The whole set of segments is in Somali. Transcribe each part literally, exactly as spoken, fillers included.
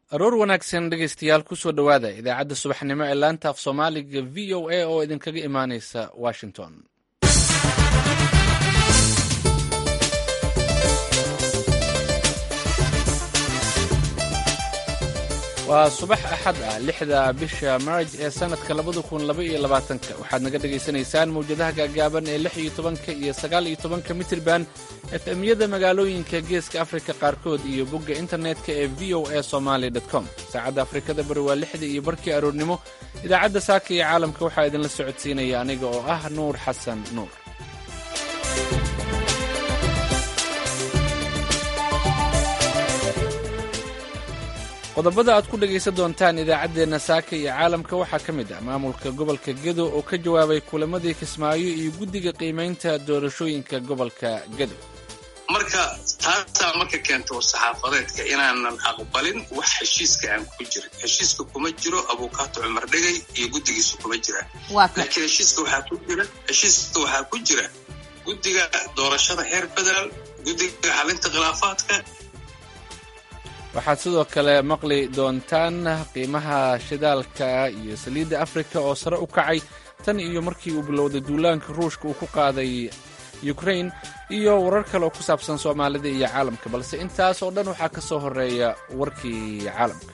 aroor wanaagsan dhegaystayaal kusoo dhowaada idaacadda subaxnimo ee laanta af soomaaliga v o a oo idinkaga imaanaysa washington. waa subax axad ah lixda bisha maarj ee sanadka labada kun laba iyo labaatanka waxaad naga dhegaysanaysaan mawjadaha gaagaaban ee lix iyo tobanka iyo sagaal iyo tobanka mitirban efemyada magaalooyinka geeska afrika qaarkood iyo bogga internetka ee v o a somaly com. saacadda afrikada bari waa lixda iyo barkii aroornimo. idaacadda saaka iyo caalamka waxaa idinla socodsiinaya aniga oo ah nuur xasan nuur. qodobada aad ku dhegaysan doontaan idaacaddeenna saaka iyo caalamka waxaa ka mid ah maamulka gobolka gedo oo ka jawaabay kulamadii kismaayo iyo guddiga qiimaynta doorashooyinka gobolka gedo. marka taasaa marka keenta war-saxaafadeedka inaanan aqbalin wax heshiiska aan ku jirin. heshiiska kuma jiro abukaato cumar dhegay iyo guddigiisa kuma jiraan, laakiin heshiiska waxaa ku jira heshiiska waxaa ku jira guddiga doorashada heer federaal, guddiga xalinta khilaafaadka. waxaad sidoo kale maqli doontaan qiimaha shidaalka iyo saliidda afrika oo sare u kacay tan iyo markii uu bilowday duulaanka ruushka uu ku qaaday ukrain, iyo warar kale oo ku saabsan soomaalida iyo caalamka, balse intaas oo dhan waxaa ka soo horeeya warkii caalamka.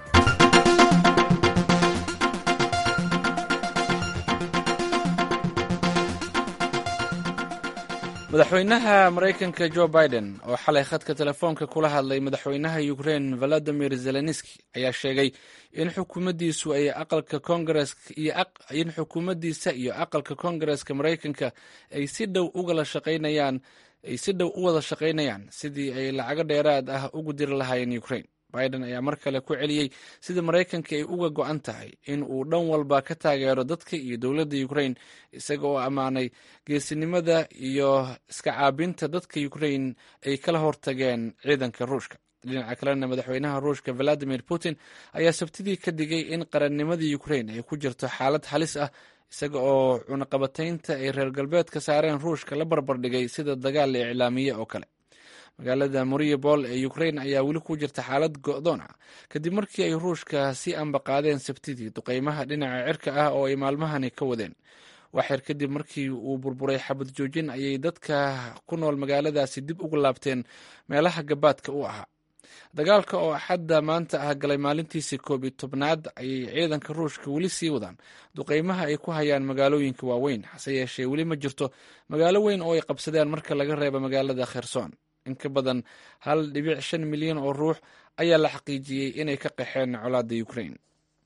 madaxweynaha maraykanka jo biden oo xalay khadka telefoonka kula hadlay madaxweynaha ukrain valadimir zelenski ayaa sheegay in xukuumaddiisu ay aqalka kongareska iyo in xukuumaddiisa iyo aqalka kongareska maraykanka ay si dhow ugala shaqaynayaan ay si dhow u wada shaqaynayaan sidii ay lacago dheeraad ah ugu diri lahaayeen ukrain. biden ayaa mar kale ku celiyey sida maraykanka ay uga go'an tahay in uu dhan walba ka taageero dadka iyo dowladda ukrain, isaga oo ammaanay geesinimada iyo iska caabinta dadka ukrain ay kala hortageen ciidanka ruushka. dhinaca kalena madaxweynaha ruushka valadimir putin ayaa sabtidii ka digay in qarannimadii ukrain ay ku jirto xaalad halis ah, isaga oo cunaqabataynta ay reer galbeedka saareen ruushka la barbardhigay sida dagaal la iclaamiye oo kale. magaalada mariupol ee ukrain ayaa weli ku jirta xaalad go'doon ah kadib markii ay ruushka si ambaqaadeen sabtidii duqaymaha dhinaca cirka ah oo ay maalmahani ka wadeen. waxyar kadib markii uu burburay xabad joojin ayay dadka ku nool magaaladaasi dib ugu laabteen meelaha gabaadka u ahaa. dagaalka oo axadda maanta ah galay maalintiisii koob iyo tobnaad ayay ciidanka ruushka weli sii wadaan duqaymaha ay ku hayaan magaalooyinka waaweyn, hase yeeshee weli ma jirto magaalo weyn oo ay qabsadeen marka laga reebo magaalada kherson. in ka badan hal dhibic shan milyan oo ruux ayaa la xaqiijiyey inay ka qaxeen colaadda ukrain.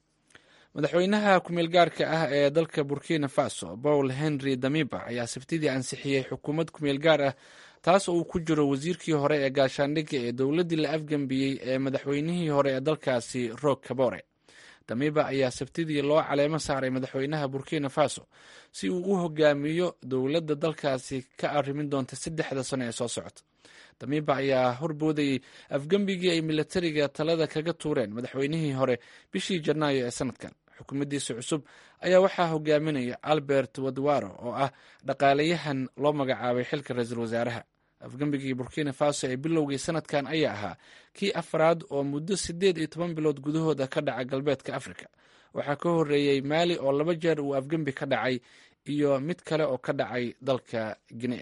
madaxweynaha ku-meel gaarka ah ee dalka burkina faso paul henry damiba ayaa sabtidii ansixiyey xukuumad ku-meel gaar ah, taas oo uu ku jiro wasiirkii hore ee gaashaandhigga ee dowladdii la afgembiyey ee madaxweynihii hore ee dalkaasi roog kabore. damiba ayaa sabtidii loo caleemo saaray madaxweynaha burkina faso si uu u hogaamiyo dowladda dalkaasi ka arrimin doonta saddexda sano ee soo socota. damiba ayaa horboodayey afgembigii ay milatariga talada kaga tuureen madaxweynihii hore bishii janaayo ee sanadkan. xukuumaddiisa cusub ayaa waxaa hogaaminaya albert wadwaro oo ah dhaqaalayahan loo magacaabay xilka ra-iisul wasaaraha. afgembigii burkina faso ee bilowgii sanadkan ayaa ahaa kii afraad oo muddo siddeed iyo toban bilood gudahooda ka dhaca galbeedka afrika. waxaa ka horreeyey maali oo laba jeer uu afgembi ka dhacay iyo mid kale oo ka dhacay dalka guinea.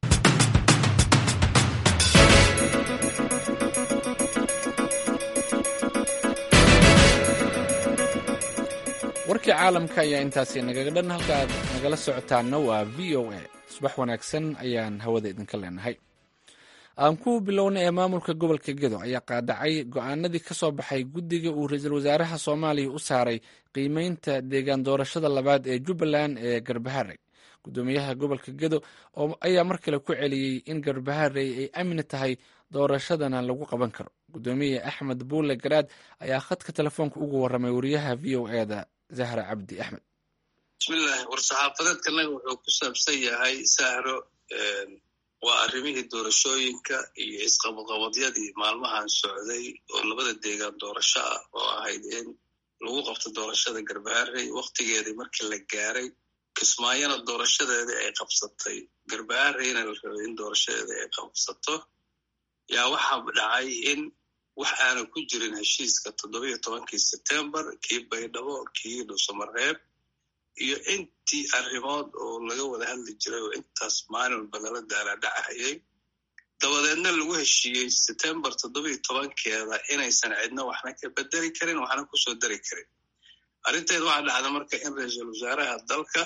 warkii caalamka ayaa intaasi nagaga dhan. halka aad nagala socotaanna waa v o a. subax wanaagsan ayaan hawada idinka leenahay. aan ku bilowna ee maamulka gobolka gedo ayaa qaadacay go'aanadii ka soo baxay guddiga uu ra-iisul wasaaraha soomaaliya u saaray qiimeynta deegaan doorashada labaad ee jubbaland ee garbaharey. gudoomiyaha gobolka gedo oo ayaa mar kale ku celiyey in garbaharey ay amni tahay doorashadana lagu qaban karo. gudoomiye axmed buule garaad ayaa khadka telefoonka ugu warramay wariyaha v o eda zahra cabdi axmed. bismillahi war-saxaafadeedkanaga wuxuu ku saabsan yahay sahro waa arrimihii doorashooyinka iyo isqabadqabadyadii maalmahan socday oo labada deegaan doorasho ah oo ahayd in lagu qabto doorashada garbaharey wakhtigeedii markii la gaaray, kismaayona doorashadeedii ay qabsatay, garbahareyna la rabay in doorashadeedii ay qabsato. yaa waxaa dhacay in wax aana ku jirin heshiiska toddobiyo tobankii September kii Baydhabo kii Dhuusamareeb iyo intii arrimood oo laga wada hadli jiray oo intaas maalin badala daala dhacayay dabadeedna lagu heshiiyey September toddobiyo tobankeeda inaysan cidna waxna ka bedeli karin waxna ku soo dari karin arrinteedu waxa dhacday marka in ra'iisul wasaaraha dalka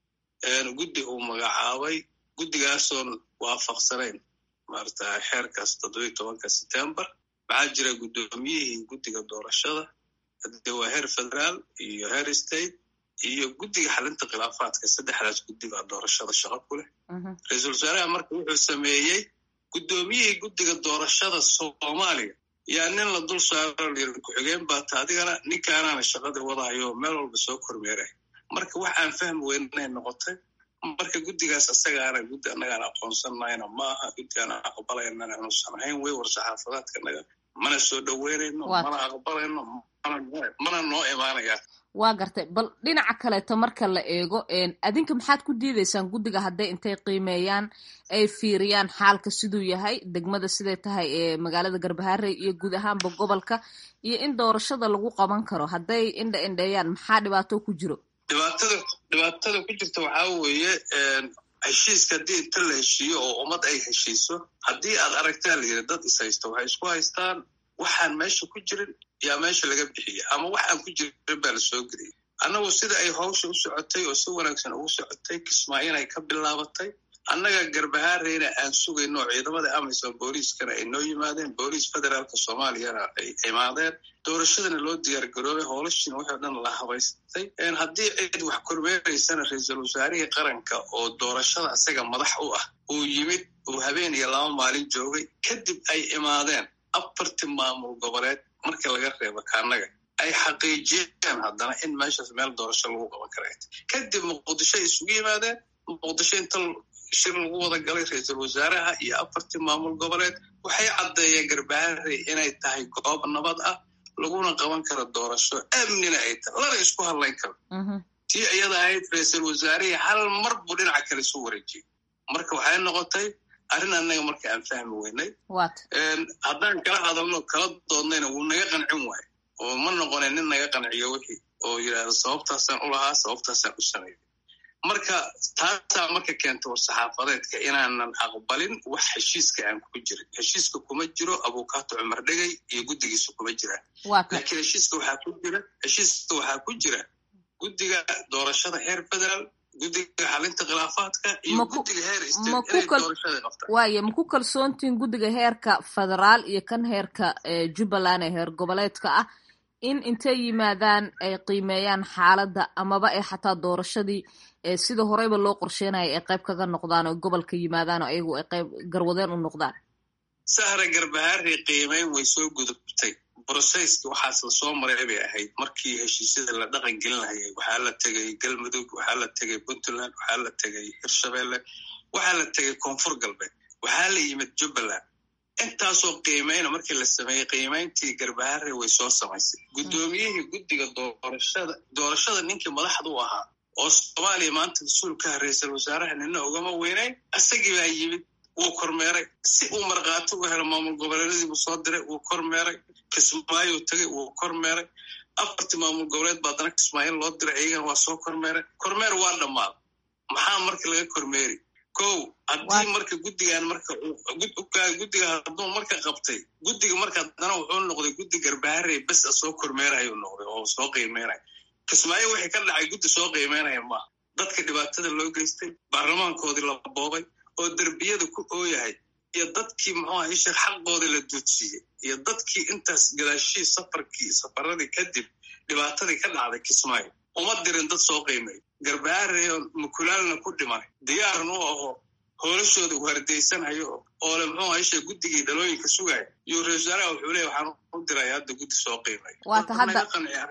ee guddi uu magacaabay guddigaasoo waafaqsanayn maarta xeerkaas toddobiyo tobanka September waxaa jira guddoomiyihii guddiga doorashada hadda waa heer federaal iyo heer state iyo guddiga xalinta khilaafaadka saddexdaas guddiga doorashada shaqo ku leh ra'iisul wasaaraha marka wuxuu sameeyey guddoomiyihii guddiga doorashada Soomaaliya yaa nin la dul saaran ku xigeen baa taadigana ninkaana shaqada wadayo meel walba soo kormeeray marka waxaan fahmi weynay noqotay marka guddigaas asagaana guddi anaga aqoonsanayna ma aha guddigaana aqbalayna inuu samayn way war saxaafadeedka naga mana soo dhaweerayno mana aqbalayno mana noo imaanaya waa gartay bal dhinaca kale to marka la eego een adinka maxaad ku diideysaan guddiga haday intay qiimeeyaan ay fiiriyaan xaalka siduu yahay degmada siday tahay ee magaalada Garbaharey iyo guud ahaanba gobolka iyo in doorashada lagu qaban karo haday indha indheeyaan maxaa dhibaato ku jiro dhibaatada dhibaatada ku jirta waxa weeye een heshiiska hadii inta la heshiiyo oo ummad ay heshiiso haddii aad aragtaa la yiri dad is haysto waxay isku haystaan waxaan meesha ku jirin yaa meesha laga bixiyay ama waxaan ku jirin baa la soo geliyay annagu sida ay hawsha u socotay oo si wanaagsan ugu socotay Kismaayo ay ka bilaabatay annaga Garbahareyna aan sugayno ciidamada Amisom booliiskana ay noo yimaadeen booliis federaalka Soomaaliya ay imaadeen doorashadana loo diyaar garoobay howlashin waxa dhan la habaystay in haddii cid wax kormeeraysana ra'iisul wasaaraha qaranka oo doorashada asaga madax u ah uu yimid uu habeen iyo laba maalin joogay kadib ay imaadeen afartii maamul goboleed marka laga reebo kaanaga ay xaqiijiyeen haddana in meeshaas meel doorasho lagu qaban karo kadib Muqdisho isugu yimaadeen Muqdisho inta shir lagu wada galay ra'iisul wasaaraha iyo afartii maamul goboleed waxay cadeeyeen Garbaharey inay tahay goob nabad ah laguna qaban karo doorasho amnina ay tahay la isku hadlayn karo tii iyada ahayd ra'iisul wasaaraha hal mar buu dhinaca kale soo wareejiyay marka waxay noqotay arrin anaga marka aan fahmi weynay een haddaan kala hadalno kala doodnayna wuu naga qancin waay oo ma noqonin nin naga qanciyo wixii oo yiraahdo sababtaasaan u lahaa sababtaasaan u sameeyay marka taasa marka keento war saxaafadeedka inaanan aqbalin wax heshiiska aan ku jirin heshiiska kuma jiro Abuukaato Cumar Dhagay iyo guddigiisa kuma jiraan laakiin heshiiska waxa ku jira heshiiska waxa ku jira guddiga doorashada heer federaal guddiga xalinta khilaafaadka iyo guddiga heer state doorashada qabta waaye ma ku kalsoontiin guddiga heerka federaal iyo kan heerka Jubbaland ee heer goboleedka ah in intay yimaadaan ay qiimeeyaan xaaladda amaba ay xataa doorashadii sida horeyba loo qorsheenayay ay qayb kaga noqdaan oo gobolka yimaadaan oo ayagu ay qayb garwadeen u noqdaan Sahra Garbaharey qiimeyn way soo gudubtay processki waxaas la soo maray bay ahayd markii heshiisyada la dhaqan gelin lahayd waxaa la tagay Galmudug waxaa la tagay Puntland waxaa la tagay Hirshabelle waxaa la tagay Koonfur Galbeed waxaa la yimid Jubbaland intaasoo qiimeyn markii la sameeyay qiimeyntii Garbaharey way soo samaysay guddoomiyihii guddiga doorashada doorashada ninkii madaxdu ahaa oo Soomaaliya maanta mas'uulka ra'iisul wasaaraha nina ugama weynay asagii baa yimid wuu kormeeray si uu marqaato u helo maamul goboleedadii uu soo diray wuu kormeeray Kismaayo tagay wuu kormeeray afartii maamul goboleed baa dana Kismaayo loo diray ayagana waa soo kormeeray kormeer waa dhammaad maxaa marka laga kormeeri kow haddii marka guddigan marka guddiga hadduu marka qabtay guddiga marka dana wuxuu noqday guddi Garbaharey bas soo kormeerayo noqday oo soo qiimeynay Kismaayo wixii ka dhacay guddi soo qiimeynaya ma dadka dhibaatada loo geystay baarlamaankoodii la boobay oo darbiyada ku ooyahay iyo dadkii muxuu ahaa isha xaqooda la duudsiyay iyo dadkii intaas gadaashii safarkii safaradii kadib dhibaatadii ka dhacday Kismaayo uma dirin dad soo qiimeey Garbaharey mukulaalna ku dhiman diyaarna u aho howlashooda wardeysanayo oo la muxuu ahaa isha guddigii dhalooyinka sugay iyo ra'iisul wasaaraha wuxuu leeyahay waxaan u diray hadda guddi soo qiimeey waata hadda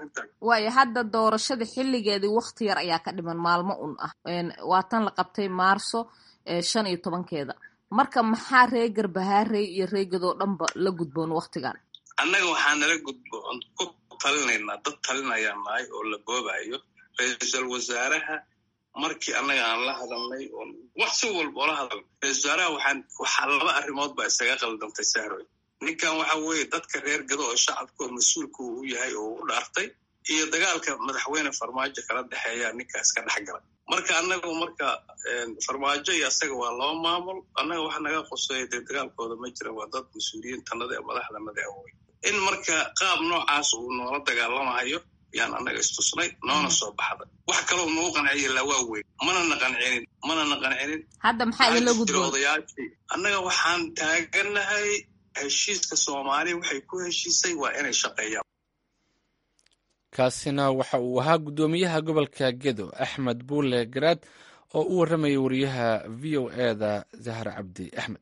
waayo hadda doorashada xilligeedii waqti yar ayaa ka dhiman maalmo un ah waa tan la qabtay Maarso shan iyo tobankeeda marka maxaa reer Garbaharey iyo reegadoo dhanba la gudboon waqtigan annaga waxaan nala gudboon ku talinaynaa dad talinaya maay oo la boobayo ra'iisul wasaaraha markii annaga aan la hadalnay oo wax si walba la hadal ra'iisul wasaaraha waxaan waxa laba arrimood baa isaga qaldantay Sahroy ninkan waxa weeye dadka reer gado oo shacabka oo mas-uulka uu yahay oo u dhaartay iyo dagaalka madaxweyne farmaajo kala dhexeeya ninkaas ka dhex galay marka annagu marka farmaajo iyo asaga waa loo maamul annaga waxa naga qoseeya dee dagaalkooda ma jira waa dad mas-uuliyiin tanada ee madaxda madaxweyne in marka qaab noocaas uu noola dagaalamahayo yaan annaga istusnay noona soo baxday wax kaloo nagu qanciya la waa weyn mana na qancinin mana na qancinin hadda maxaa idinla gudboon annaga waxaan taaganahay heshiiska soomaaliya waxay ku heshiisay waa inay shaqeeyaan kaasina waxa uu ahaa guddoomiyaha gobolka gedo axmed buule garaad oo u warramayay wariyaha v o eda zahra cabdi axmed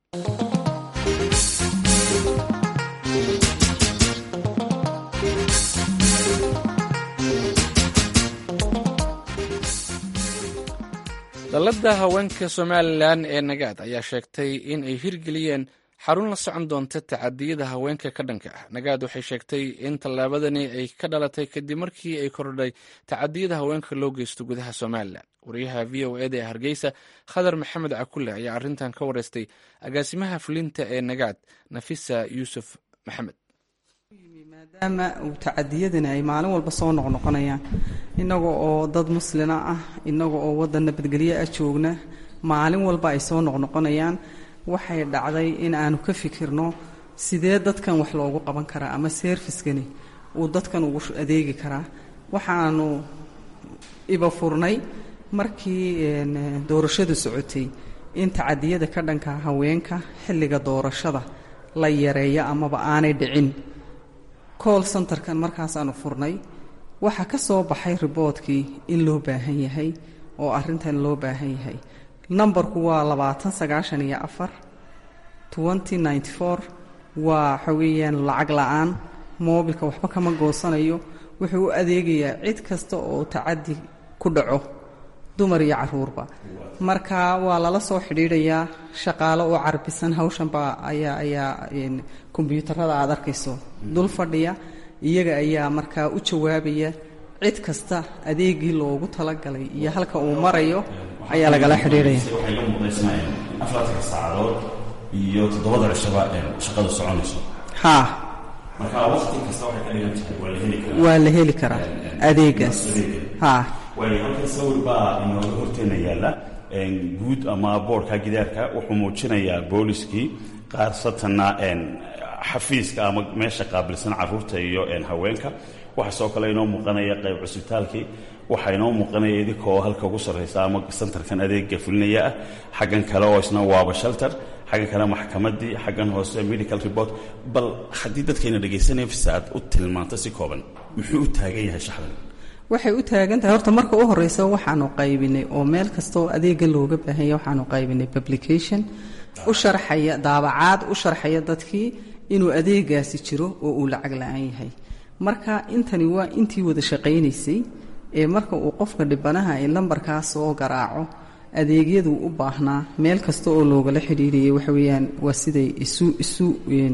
dalladda haweenka somalilan ee nagaad ayaa sheegtay in ay hirgeliyeen xarun la socon doonta tacadiyada haweenka ka dhanka ah nagaad waxay sheegtay in tallaabadani ay ka dhalatay kadib markii ay kordhay tacadiyada haweenka loo geysto gudaha somalilan wariyaha v o eda ee hargeysa khadar maxamed cakulle ayaa arrintan ka wareystay agaasimaha fulinta ee nagaad nafisa yuusuf maxamed maadaama uu tacadiyadani ay maalin walba soo noqnoqonayaan innaga oo dad muslina ah innaga oo waddan nabadgelyo ah joogna maalin walba ay soo noqnoqonayaan waxay dhacday in aanu ka fikirno sidee dadkan wax loogu qaban karaa ama serviskani uu dadkan ugu adeegi karaa waxaanu iba furnay markii doorashadu socotay in tacadiyada ka dhanka haweenka xilliga doorashada la yareeyo amaba aanay dhicin call centerkan markaasaanu furnay waxaa ka soo baxay riboodkii in loo baahan yahay oo arrintan loo baahan yahay numberku waa labaatan sagaashan iyo afar twenty ninety four waa waxa weeyaan lacag la-aan moobilka waxba kama goosanayo wuxuu u adeegayaa cid kasta oo tacadi ku dhaco dumar iyo caruurba marka waa lala soo xidhiidhayaa shaqaalo oo carbisan hawshanba ayaa ayaa kombyuutarada aad arkayso dul fadhiya iyaga ayaa markaa u jawaabaya cid kasta adeegii loogu talagalay iyo halka uu marayo ayaa lagala xidhiidhaya waxay la muuqdaysanayeen afartanka saacadood iyo toddobada cishaba shaqada soconayso ha marka waqti kasta waxay ka dhigan tahay waa la heli karaa waa la heli karaa adeegaas ha waayo halkan sawir baa inooga horteena yaalla guud ama boorka gidaarka wuxuu muujinayaa booliskii qaarsatanna xafiiska ama meesha qaabilsan caruurta iyo haweenka waxaa soo kale inoo muuqanaya qayb cusbitaalkii waxaa inoo muuqanaya idinkoo halka ugu sarraysa ama santarkan adeega fulinaya ah xaggan kale oo isna waaba shelter xaggan kale maxkamaddii xaggan hoose medical report bal haddii dadkayna dhegaysanaya fisaad u tilmaanta si kooban muxuu u taagan yahay shaxdan waxay u taagan tahay horta marka u horreysa waxaanu qaybinay oo meel kastaoo adeega looga baahanya waxaanu qaybinay publication u sharxaya daabacaad u sharxaya dadkii inuu adeegaasi jiro oo uu lacag la-aan yahay marka intani waa intii wada shaqaynaysay ee marka uu qofka dhibanaha ee lambarkaa soo garaaco adeegyaduu u baahnaa meel kasta oo loogala xidhiiriyay waxa weeyaan waa siday isu isu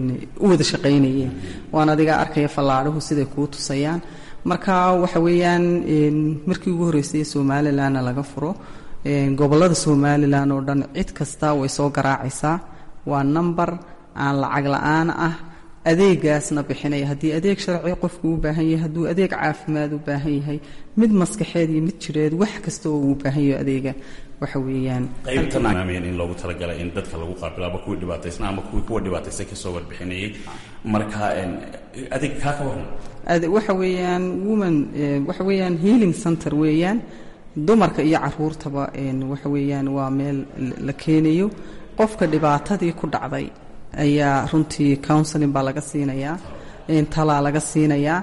u wada shaqaynayeen waan adigaa arkaya fallaadhuhu siday kuu tusayaan marka waxa weeyaan markii ugu horreysay somalilanna laga furo gobollada somalilan oo dhan cid kasta way soo garaacaysaa waa number aan lacag la-aan ah adeegaasna bixinaya haddii adeeg sharci qofku u baahan yahay hadduu adeeg caafimaad u baahan yahay mid maskaxeed iyo mid jireed wax kasta oo uu baahan yahay adeega waxa weeyaan qaybtanaameen in loogu talagalay in dadka lagu qaabilo ama kuwii dhibaataysna ama kuwii kuwa dhibaataysan kasoo warbixinayay marka adeeg kaa ka waran waxa weeyaan woman waxa weeyaan healing center weeyaan dumarka iyo caruurtaba waxa weeyaan waa meel la keenayo qofka dhibaatadii ku dhacday ayaa runtii counseling baa laga siinayaa talaa laga siinayaa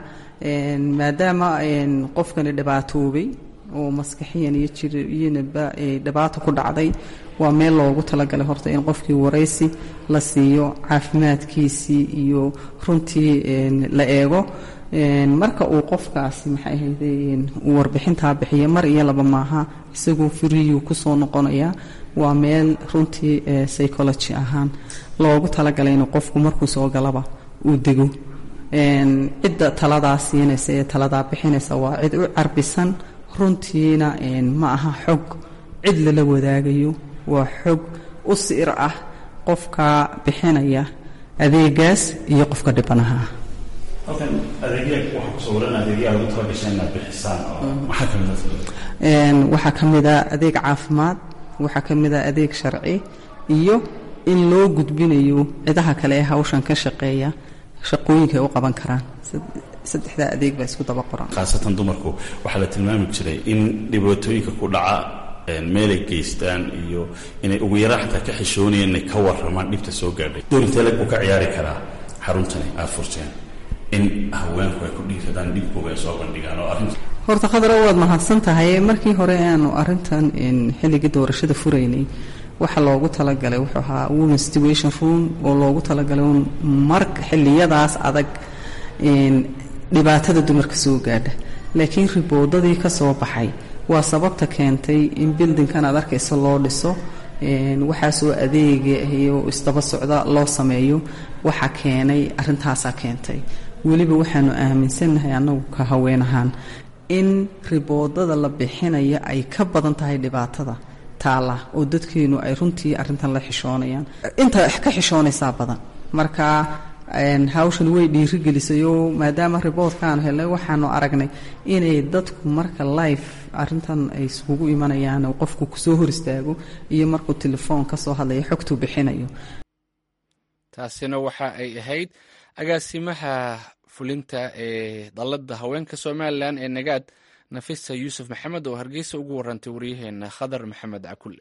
maadaama qofkani dhibaatoobay oo maskaxiyan iyo jiriyinaba dhibaato ku dhacday waa meel loogu talagalay horta in qofkii waraysi la siiyo caafimaadkiisii iyo runtii la eego marka uu qofkaasi maxay ahayde uu warbixintaa bixiya mar iyo laba maaha isagoo furiyuu kusoo noqonayaa waa meel runtii psychology ahaan loogu talagalay inuu qofku markuu soo galaba uu dego cidda taladaa siinaysa ee taladaa bixinaysa waa cid u carbisan runtiina ma aha xog cid lala wadaagayo waa xog u siir ah qofka bixinaya adeegaas iyo qofka dhibanaha ah. halkan adeegyaha waxa ku sawiran adeegyaha lagu talagashay inaad bixisaan oo maxaa ka mid ah waxaa ka mid ah adeeg caafimaad, waxaa ka mid ah adeeg sharci iyo in loo gudbinayo cidaha kale ee hawshan ka shaqeeya shaqooyinka ay u qaban karaan. saddexda adeeg baa isku daba qoran. khaasatan dumarku waxaa la tilmaami jiray in dhibaatooyinka ku dhaca meelay geystaan iyo inay ugu yaraan xataa ka xishoonayeen inay ka warramaan dhibta soo gaadhay. doorinta lag uu ka ciyaari karaa xaruntani aad furteen in haweenku ay ku dhiiradaan dhibkooga ay soo bandhigaan oo arrinta horta khadra waad mahadsan tahay. markii hore aanu arrintan xilligii doorashada furaynay waxa loogu talagalay wuxuu ahaa women situation room oo loogu talagalay marka xilliyadaas adag dhibaatada dumarka soo gaadha. laakiin riboodadii ka soo baxay waa sababta keentay in bildinkan aad arkayso loo dhiso, waxaasoo adeega iyo isdaba socda loo sameeyo. waxa keenay arrintaasaa keentay. weliba waxaanu aaminsannahay annagu ka haween ahaan in riboodada la bixinaya ay ka badan tahay dhibaatada taala oo dadkeenu ay runtii arrintan la xishoonayaan. inta ka xishoonaysaa badan. marka hawshan way dhiirigelisayoo maadaama riboodkaan helnay waxaanu aragnay inay dadku marka life arrintan ay iskugu imanayaan oo qofku kusoo hor istaago iyo markuu telefoon ka soo hadlayo xogtuu bixinayo. taasina waxa ay ahayd agaasimaha fulinta ee dallada haweenka somalilan ee nagaad nafisa yuusuf maxamed oo hargeysa ugu warantay waryaheena khadar maxamed cakulle.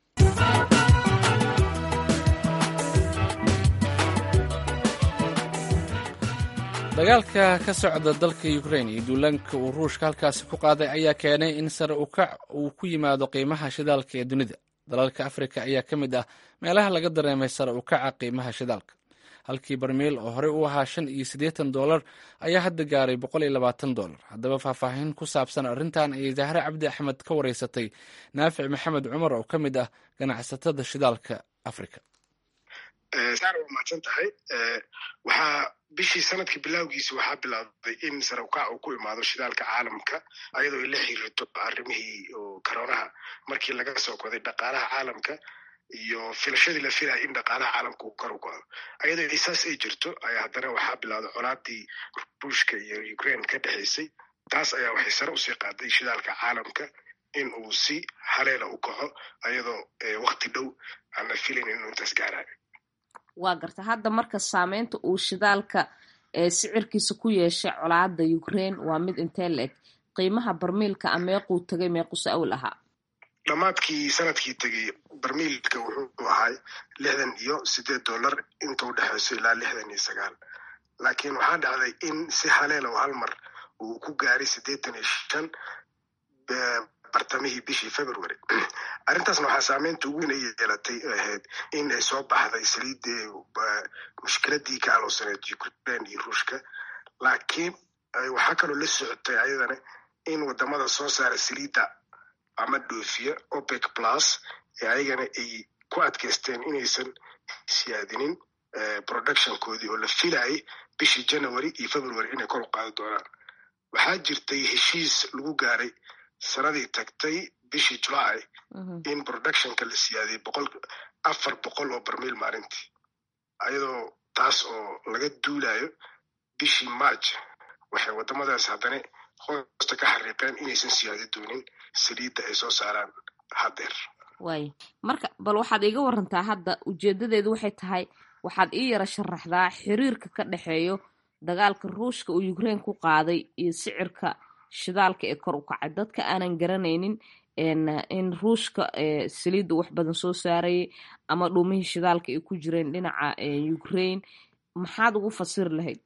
dagaalka ka socda dalka ukrain iyo duulaanka uu ruushka halkaasi ku qaaday ayaa keenay in sare u kac uu ku yimaado qiimaha shidaalka ee dunida. dalalka afrika ayaa ka mid ah meelaha laga dareemay sare u kaca qiimaha shidaalka. halkii barmiil oo horey u ahaa shan iyo siddeetan dollar ayaa hadda gaaray boqol iyo labaatan dollar. haddaba faahfaahin ku saabsan arrintan ayay zahre cabdi axmed ka wareysatay naafic maxamed cumar oo ka mid ah ganacsatada shidaalka afrika. saar waa mahadsan tahay. waxaa bishii sanadkii bilowgiisa waxaa bilaabday in sare ukac uu ku imaado shidaalka caalamka ayadoo ay la xiriirto arrimihii koronaha markii laga soo koday dhaqaalaha caalamka iyo filashadii la filaya in dhaqaalaha caalamka uu kor u kaco. ayadoo saas ay jirto ayaa haddana waxaa bilowday colaadii ruushka iyo ukraine ka dhexaysay. taas ayaa waxay sare usii qaaday shidaalka caalamka in uu si haleela u kaco ayadoo wakti dhow aan la filayn inuu intaas gaarayo. waa garta hadda marka saameynta uu shidaalka ee sicirkiisa ku yeeshay colaada Ukraine waa mid intee la-eg? qiimaha barmiilka ameequu tagay meequs awl ahaa? dhammaadkii sanadkii tegay barmiilka wuxuu ahaa lixdan iyo sideed dollar inta u dhexeyso ilaa lixdan iyo sagaal. laakiin waxaa dhacday in si haleela oo hal mar uu ku gaaray siddeetan iyo shan bartamihii bishii february. arrintaasna waxaa saameynta ugu weyn ay yeelatay ahayd in ay soo baxday saliidii mushkiladii ka aloosaneed Ukraine iyo Ruushka. laakiin waxaa kaloo la socotay ayadana in wadamada soo saara saliidda ama dhoofiya OPEC plus ee ayagana ay ku adkaysteen inaysan siyaadinin productionkoodii oo la filayay bishii January iyo February inay kor u qaadi doonaan. waxaa jirtay heshiis lagu gaaray sanadii tagtay bishii July in productionka la siyaadiyay boqol afar boqol oo barmiil maalintii ayadoo taas oo laga duulayo bishii March. waxay wadamadaas haddana hoosta ka xariiqeen inaysan siyaadi doonin saliidda ay soo saaraan hadeer. waay marka bal waxaad iiga warantaa hadda ujeedadeedu waxay tahay waxaad ii yara sharaxdaa xiriirka ka dhexeeyo dagaalka ruushka uu Ukraine ku qaaday iyo sicirka shidaalka ee kor u kacay. dadka aanan garanaynin in ruushka saliidda wax badan soo saarayay ama dhuumihii shidaalka ay ku jireen dhinaca Ukraine maxaad ugu fasiri lahayd?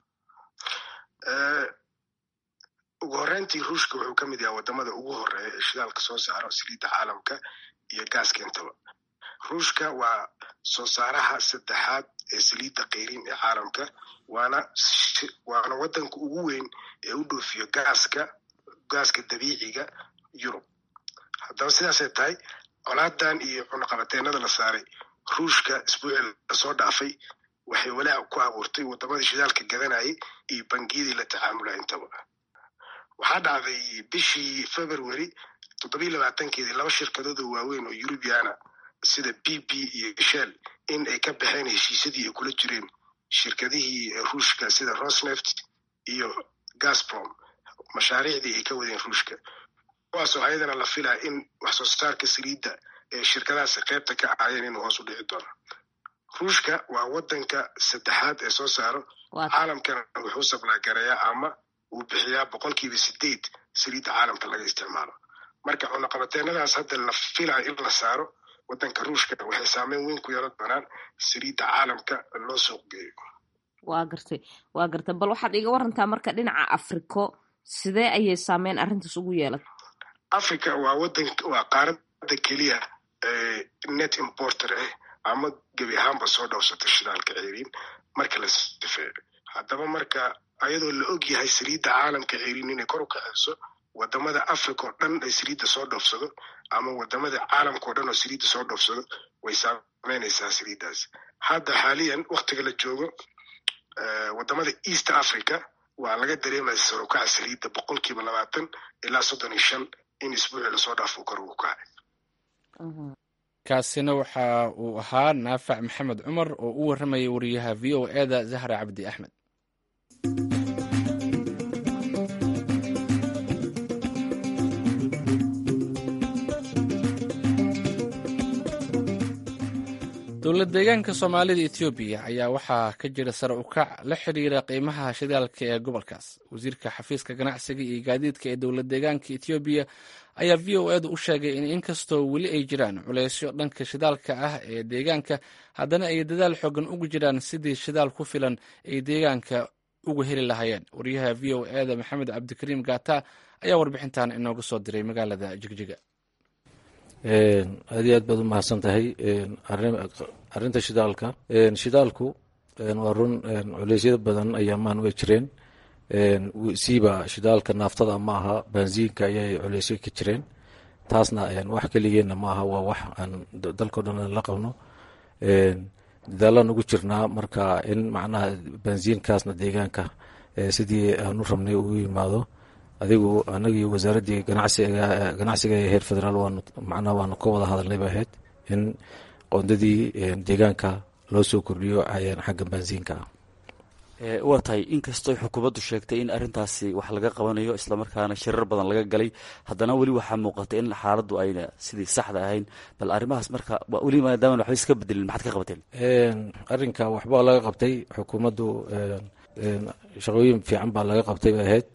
ugu horreyntii ruushka wuxuu ka mid yahay wadamada ugu horeeya ee shidaalka soo saaro saliidda caalamka iyo gaaska intaba. ruushka waa soo saaraha saddexaad ee saliidda qeyrin ee caalamka waana waana wadanka ugu weyn ee u dhoofiyo gaaska gaaska dabiiciga Yurub. haddaba sidaasay tahay colaadan iyo cunaqabateenada la saaray ruushka isbuucii lasoo dhaafay waxay walaac ku abuurtay wadamadii shidaalka gadanayay iyo bangiyadii la tacaamulay intaba. waxaa dhacday bishii February toddoba iyo labaatankeedii laba shirkadood oo waaweyn oo Yurubiyaana sida B P iyo Shell in ay ka baxeen heshiisyadii ay kula jireen shirkadihii ruushka sida rosneft iyo gazprom mashaariicdii ay ka wadeen ruushka, kuwaasoo ayadana la filaa in wax soo saarka saliidda ee shirkadahaasi qaybta ka ahaayeen inuu hoos u dhici doono. ruushka waa wadanka saddexaad ee soo saaro caalamkana wuxuu sablaagareeyaa ama uu bixiyaa boqolkiiba sideed saliidda caalamka laga isticmaalo. marka cunaqabateenadaas hadda la filayo in la saaro wadanka ruushka waxay saameyn weyn ku yeelan doonaan saliidda caalamka loo suuq geeyo. waa gartay waa gartay bal waxaad iga warantaa marka dhinaca afriko sidee ayay saameyn arrintaas ugu yeelatay? africa waa wadan waa qaaradda keliya net importer ah ama gebi ahaanba soo dhowsata shidaalka ceeriin marka la sifeeyo. haddaba marka ayadoo la og yahay saliidda caalamka ceeriin inay kor u kaceyso, wadamada africa oo dhan ay saliidda soo dhoofsado ama wadamada caalamka oo dhan oo saliidda soo dhoofsado way saameynaysaa saliiddaas. hadda xaaliyan waktiga la joogo wadamada east africa waa laga dareemaya sare u kaca saliidda boqolkiiba labaatan ilaa soddon iyo shan in isbuuci lasoo dhaafo kor ugu kacay. kaasina waxa uu ahaa naafac maxamed cumar oo u warramayay wariyaha v o e da zahra cabdi axmed. dowlad deegaanka soomaalida etoobiya ayaa waxaa ka jira sare u kac la xiriira qiimaha shidaalka ee gobolkaas. wasiirka xafiiska ganacsiga iyo gaadiidka ee dowlad deegaanka etoobiya ayaa v o edu u sheegay in inkastoo weli ay jiraan culeysyo dhanka shidaalka ah ee deegaanka, haddana ay dadaal xoogan ugu jiraan sidii shidaal ku filan ay deegaanka uga heli lahaayeen. wariyaha v o eda maxamed cabdikariim gaata ayaa warbixintan inooga soo diray magaalada jigjiga. aad iyo aad baad u mahadsan tahay. arinta shidaalka shidaalku waa run culeysyada badan ayaamaan way jireen, siiba shidaalka naaftada ma aha, baansiinka ayay culeysyo ka jireen. taasna wax keligeenna ma aha, waa wax aan dalkao dhan la qabno. dadaalaan ugu jirnaa marka in macnaha baansiinkaasna deegaanka sidii aan u rabnay ugu yimaado. adigu anagii wasaaraddii ganacsiga ganacsiga ee heer federaal waanu macnaha waanu ka wada hadalnay ba ahayd in qoondadii deegaanka loo soo kordhiyo xagga baansiinka ah. waa tahay inkastoo xukuumaddu sheegtay in arrintaasi wax laga qabanayo islamarkaana shirar badan laga galay, haddana weli waxaa muuqatay in xaaladdu ayna sidii saxda ahayn. bal arrimahaas marka weli maadaama waxba iska bedelin maxaad ka qabateen? arrinka waxbaa laga qabtay, xukuumaddu shaqooyin fiican baa laga qabtay bay ahayd.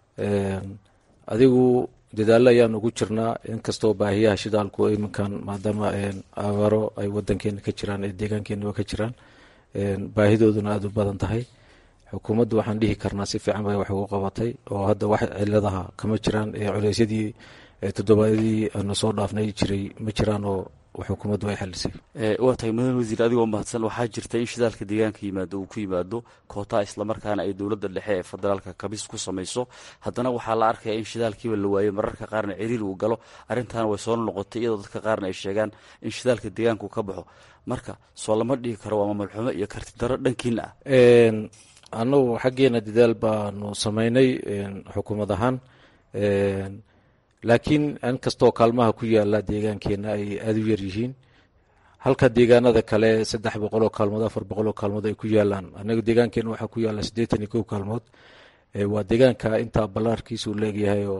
adigu dadaallo ayaan ugu jirnaa, inkastoo baahiyaha shidaalku iminkan maadaama abaaro ay wadankeena ka jiraan ee deegaankeenaba ka jiraan, baahidooduna aada u badan tahay. xukuumaddu waxaan dhihi karnaa si fiican bay wax ugu qabatay oo hadda wax ciladaha kama jiraan. culeysyadii toddobaadyadii aanu soo dhaafnay jiray ma jiraan oo xukuumaddu ay xalisay. waa tahay mudan wasiir, adigoo mahadsan. waxaa jirta in shidaalka deegaanka yimaado uu ku yimaado koota, islamarkaana ay dowladda dhexe ee federaalka kabis ku samayso. haddana waxaa la arkaya in shidaalkiiba la waayo, mararka qaarna ciriir uu galo. arrintan way soo noqotay iyadoo dadka qaarna ay sheegaan in shidaalka deegaanku ka baxo. marka soo lama dhihi karo waa mamalxumo iyo karti daro dhankiina ah? annagu xaggeena dadaal baanu samaynay xukuumad ahaan, laakiin inkastoo kaalmaha ku yaala deegaankeena ay aada u yar yihiin, halka deegaanada kale saddex boqol oo kaalmood afar boqol oo kaalmood ay ku yaalaan. annaga deegaankeena waxaa ku yaala siddeetan iyo kow kaalmood. waa deegaanka intaa ballaarkiisu leegyahay oo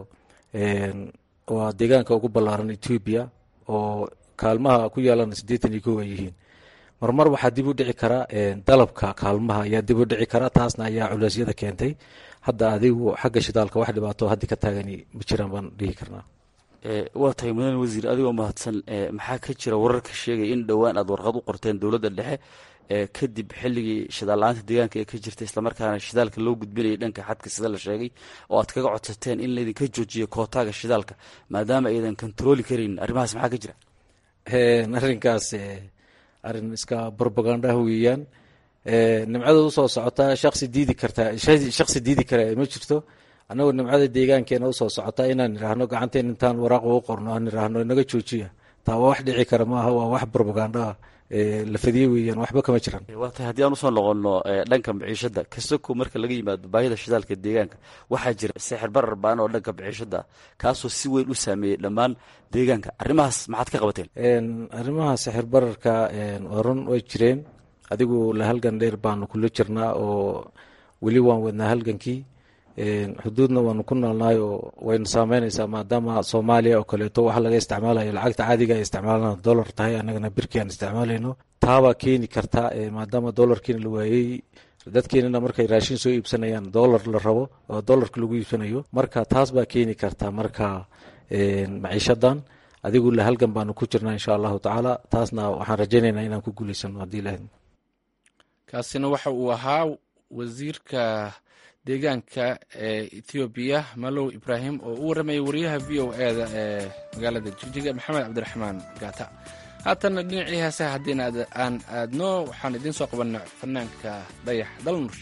waa deegaanka ugu ballaaran etoobiya oo kaalmaha ku yaalana siddeetan iyo kow ay yihiin. marmar waxaa dib u dhici kara dalabka kaalmaha ayaa dib u dhici kara, taasna ayaa culeysyada keentay. hadda adigu xagga shidaalka wax dhibaato haddi ka taagani ma jiraan baan dhihi karnaa. waa tahay mudan wasiir, adigoo mahadsan. maxaa ka jira wararka sheegaya in dhowaan aad warqad u qorteen dowladda dhexe kadib xilligii shidaal la-aanta deegaanka ee ka jirta, islamarkaana shidaalka loo gudbinayay dhanka xadka sida la sheegay, oo aad kaga codsateen in laydinka joojiyo kootaaga shidaalka maadaama aydan kontarooli karaynin? arrimahaas maxaa ka jira? arrinkaas arrin iska brobagandaha weeyaan. nimcada usoo socotaa shaqsi diidi kartaa shaqsi diidi kara ma jirto. annagoo nimcada deegaankeena usoo socotaa inaan idhaahno gacanteen intaan waraaq ugu qorno aan idhaahno inaga joojiya, taa waa wax dhici kara maaha, waa wax brobagandaha la fadiye weeyaan, waxba kama jiraan. waa tahay haddii aan usoo noqono dhanka maciishada, kasako marka laga yimaado baahida shidaalka deegaanka, waxaa jira sixir barar baan oo dhanka maciishada kaasoo si weyn u saameeyey dhammaan deegaanka. arrimahaas maxaad ka qabateen? arrimaha sixir bararka waa run way jireen, adigu la halgan dheer baanu kula jirnaa oo weli waan wadnaa halgankii xuduudna waanu ku noolnahay oo wayna saameynaysaa maadaama soomaaliya oo kaleeto waxa laga isticmaalayo lacagta caadiga ay isticmaalana dollar tahay annagana birkii aan isticmaalayno taabaa keeni karta maadaama dollarkiina la waayey dadkeenana markay raashin soo iibsanayaan dollar la rabo oo dollarka lagu iibsanayo marka taas baa keeni karta marka maciishadan adigu la halgan baanu ku jirnaa insha allahu tacaala taasna waxaan rajaynaynaa inaan ku guulaysano haddii ilahay kaasina waxa uu ahaa wasiirka deegaanka ee ethoobiya malow ibraahim oo u warramayay wariyaha v o eda ee magaalada jigjiga maxamed cabdiraxmaan gaata haatanna dhinacii heesaha haddiina aan aadno waxaan idiin soo qabanna fanaanka dayax dalnush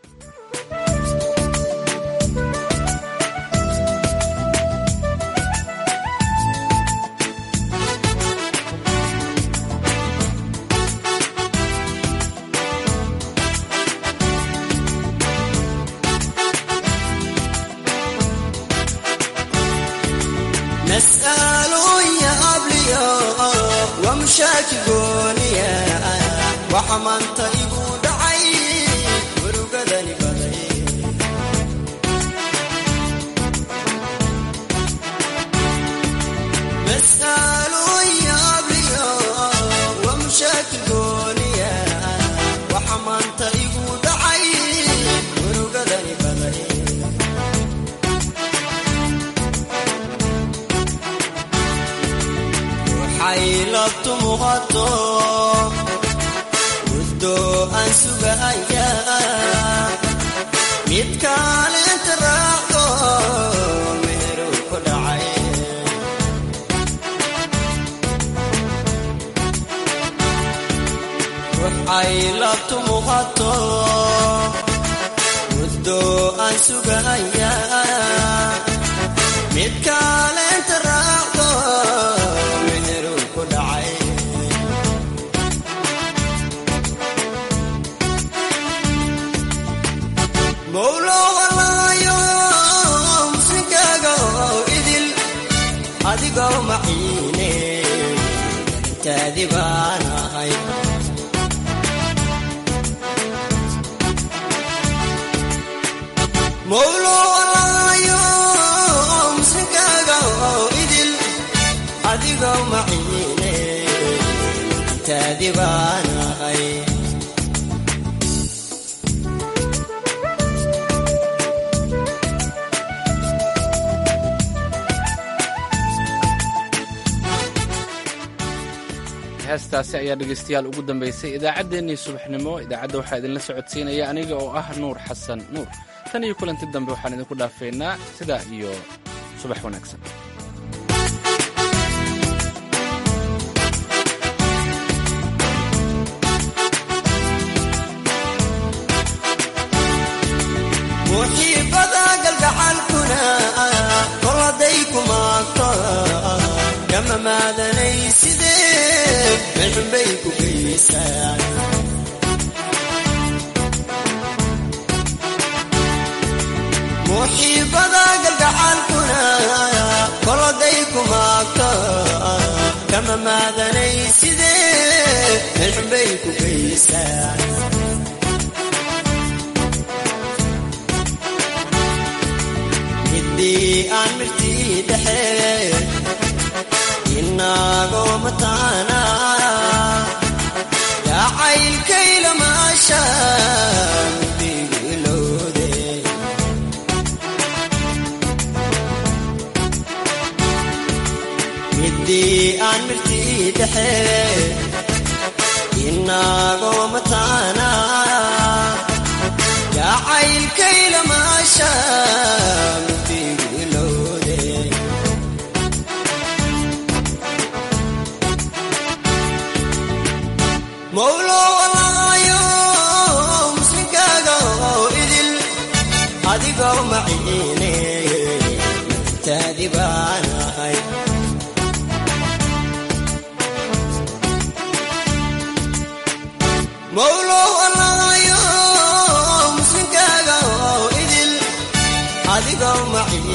shakigooniya waxa maanta igu dhacay murugadani baday mas'aaloon yaabliyo waa mushakigooniya waxa maanta igu dhacay murugadani baday labtu muuqato muddo aan sugaya mid kaalinta raacdo meheru ku dhacay waxay labtu muuqato muddo aan sugaya mid kaalinta raacdo adigoo maciine taadi baanahay mowlo walaayo muslinkaaga oo idil adigoo maciine taadi baanahay heestaasi ayaa dhegaystayaal ugu dambaysay idaacaddeenii subaxnimo idaacadda waxaa idinla socodsiinaya aniga oo ah nuur xasan nuur tan iyo kulanti dambe waxaan idinku dhaafaynaa sidaa iyo subax wanaagsan muxiibada galgacalkuna koladay kumaanto kama maadanay sidee melxunbay ku geysaan muxiibada galgacalkuna koladay kumaanto kama maadanay sidee melxunbay ku geysaan midii aan mirtii dhexe inagoo mataana yacaylkayla maasha midigilowde midii aan mirtii dhexe inagoo mataana yacaylkayla maasha midigilowde mowlo walaayo muslinkaaga oo idil adigoo maciine taadiba